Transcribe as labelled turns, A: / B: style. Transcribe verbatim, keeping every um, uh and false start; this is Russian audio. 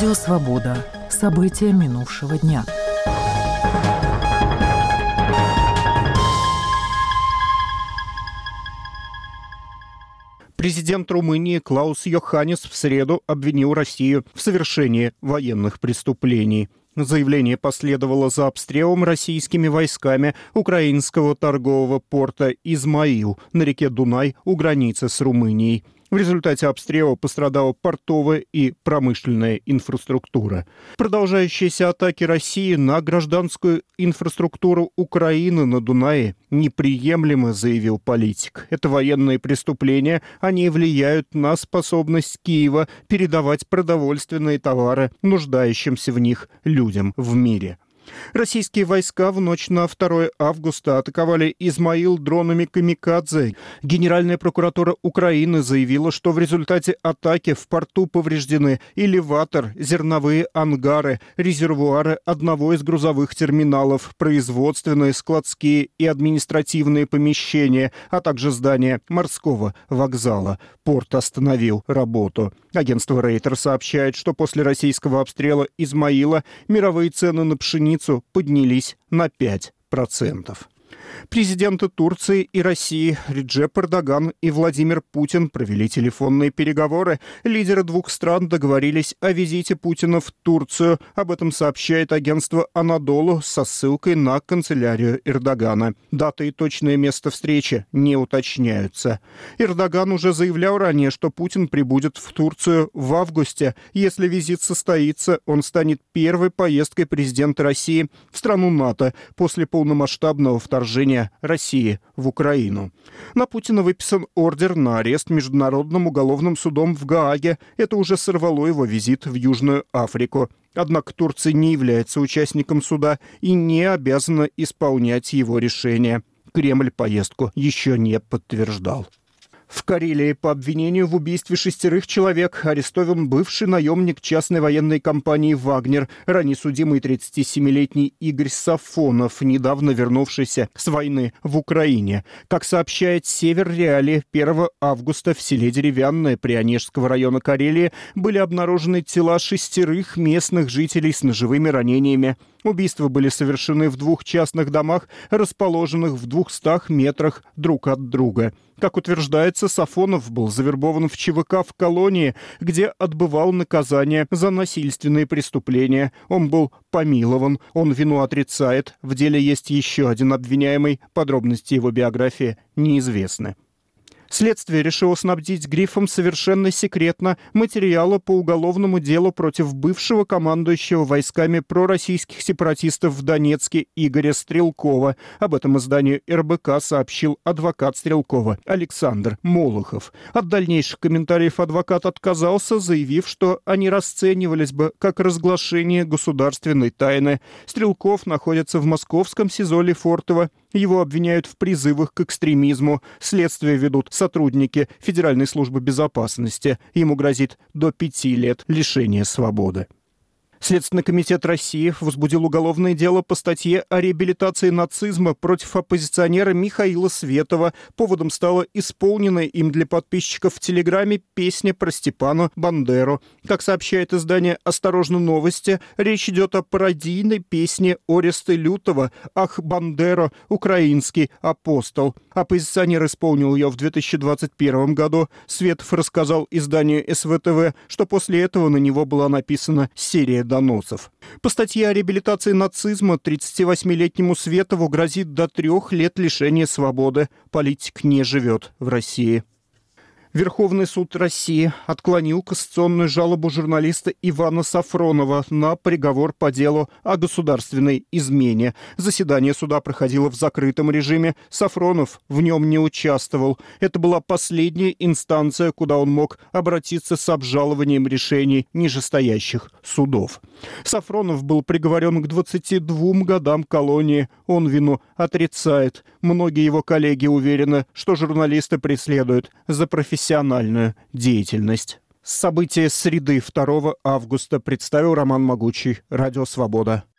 A: Радио «Свобода». События минувшего дня.
B: Президент Румынии Клаус Йоханнис в среду обвинил Россию в совершении военных преступлений. Заявление последовало за обстрелом российскими войсками украинского торгового порта «Измаил» на реке Дунай у границы с Румынией. В результате обстрела пострадала портовая и промышленная инфраструктура. Продолжающиеся атаки России на гражданскую инфраструктуру Украины на Дунае неприемлемы, заявил политик. Это военные преступления, они влияют на способность Киева передавать продовольственные товары нуждающимся в них людям в мире. Российские войска в ночь на второе августа атаковали Измаил дронами «Камикадзе». Генеральная прокуратура Украины заявила, что в результате атаки в порту повреждены элеватор, зерновые ангары, резервуары одного из грузовых терминалов, производственные, складские и административные помещения, а также здание морского вокзала. Порт остановил работу. Агентство Рейтер сообщает, что после российского обстрела Измаила мировые цены на пшеницу поднялись на пять процентов. Президенты Турции и России Реджеп Эрдоган и Владимир Путин провели телефонные переговоры. Лидеры двух стран договорились о визите Путина в Турцию. Об этом сообщает агентство «Анадолу» со ссылкой на канцелярию Эрдогана. Дата и точное место встречи не уточняются. Эрдоган уже заявлял ранее, что Путин прибудет в Турцию в августе. Если визит состоится, он станет первой поездкой президента России в страну НАТО после полномасштабного вторжения России в Украину. На Путина выписан ордер на арест Международным уголовным судом в Гааге. Это уже сорвало его визит в Южную Африку. Однако Турция не является участником суда и не обязана исполнять его решение. Кремль поездку еще не подтверждал. В Карелии по обвинению в убийстве шестерых человек арестован бывший наемник частной военной компании «Вагнер», ранее судимый тридцатисемилетний Игорь Сафонов, недавно вернувшийся с войны в Украине. Как сообщает «Север Реалии», первого августа в селе Деревянное Прионежского района Карелии были обнаружены тела шестерых местных жителей с ножевыми ранениями. Убийства были совершены в двух частных домах, расположенных в двухстах метрах друг от друга. Как утверждается, Сафонов был завербован в ЧВК в колонии, где отбывал наказание за насильственные преступления. Он был помилован, он вину отрицает. В деле есть еще один обвиняемый, подробности его биографии неизвестны. Следствие решило снабдить грифом «Совершенно секретно» материала по уголовному делу против бывшего командующего войсками пророссийских сепаратистов в Донецке Игоря Стрелкова. Об этом изданию эр бэ ка сообщил адвокат Стрелкова Александр Молохов. От дальнейших комментариев адвокат отказался, заявив, что они расценивались бы как разглашение государственной тайны. Стрелков находится в московском СИЗО Лефортово. Его обвиняют в призывах к экстремизму. Следствие ведут сотрудники Федеральной службы безопасности. Ему грозит до пяти лет лишения свободы. Следственный комитет России возбудил уголовное дело по статье о реабилитации нацизма против оппозиционера Михаила Светова. Поводом стала исполненная им для подписчиков в Телеграме песня про Степана Бандеру. Как сообщает издание «Осторожно, новости», речь идет о пародийной песне Ореста Лютова «Ах, Бандера, украинский апостол». Оппозиционер исполнил ее в две тысячи двадцать первом году. Светов рассказал изданию эс вэ тэ вэ, что после этого на него была написана серия доносов. По статье о реабилитации нацизма тридцативосьмилетнему Светову грозит до трех лет лишения свободы. Политик не живет в России. Верховный суд России отклонил кассационную жалобу журналиста Ивана Сафронова на приговор по делу о государственной измене. Заседание суда проходило в закрытом режиме. Сафронов в нем не участвовал. Это была последняя инстанция, куда он мог обратиться с обжалованием решений нижестоящих судов. Сафронов был приговорен к двадцати двум годам колонии. Он вину отрицает. Многие его коллеги уверены, что журналисты преследуют за профессиональную деятельность. События среды второго августа представил Роман Могучий, Радио Свобода.